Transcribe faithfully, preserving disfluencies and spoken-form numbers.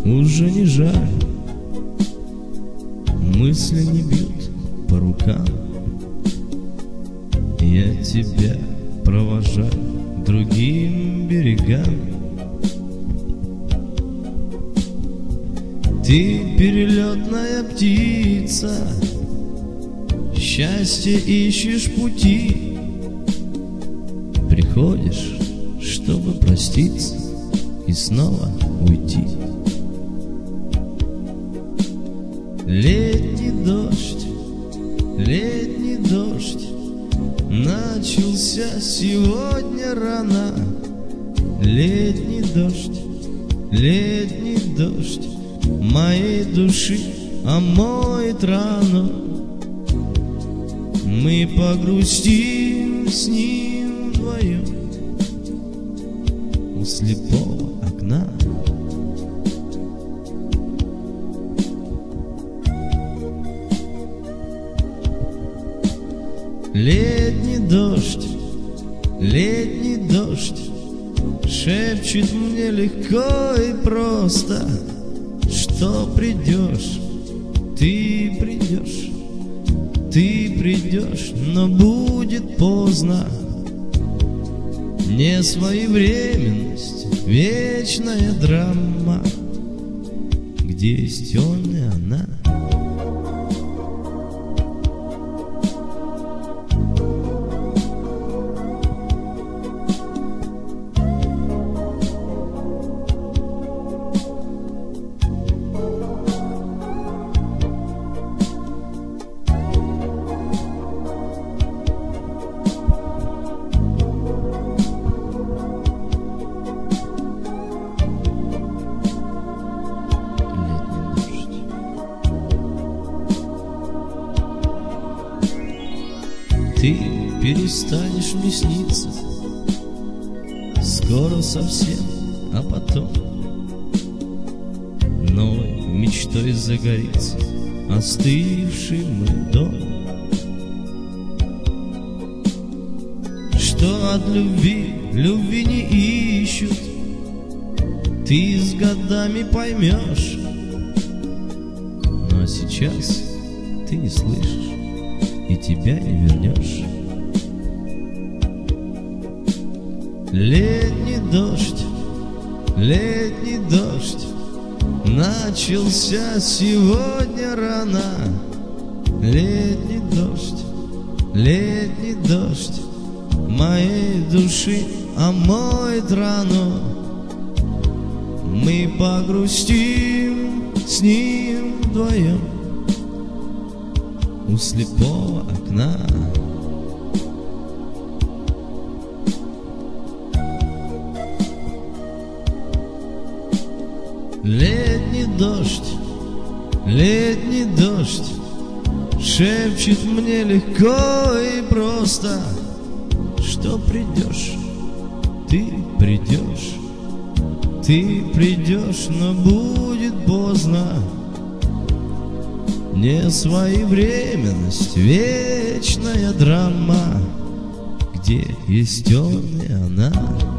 уже не жаль, мысли не бьют по рукам. Я тебя провожаю к другим берегам. Ты перелетная птица, счастье ищешь пути. Приходишь, чтобы проститься и снова уйти. Летний дождь, летний дождь начался сегодня рано. Летний дождь, летний дождь моей души омоет рану. Мы погрустим с ним вдвоем у слепого окна. Летний дождь, летний дождь шепчет мне легко и просто, что придешь, ты придешь, ты придешь, но будет поздно. Несвоевременность, вечная драма, где есть он и она. Ты перестанешь мне сниться скоро совсем, а потом новой мечтой загорится остывший мой дом. Что от любви, любви не ищут, ты с годами поймешь. Но сейчас ты не слышишь и тебя не вернешь. Летний дождь, летний дождь начался сегодня рано. Летний дождь, летний дождь моей души омоет рану. Мы погрустим с ним вдвоем у слепого окна. Летний дождь, летний дождь шепчет мне легко и просто, что придешь, ты придешь, ты придешь, но будет поздно. Несвоевременность, вечная драма, где есть он и она.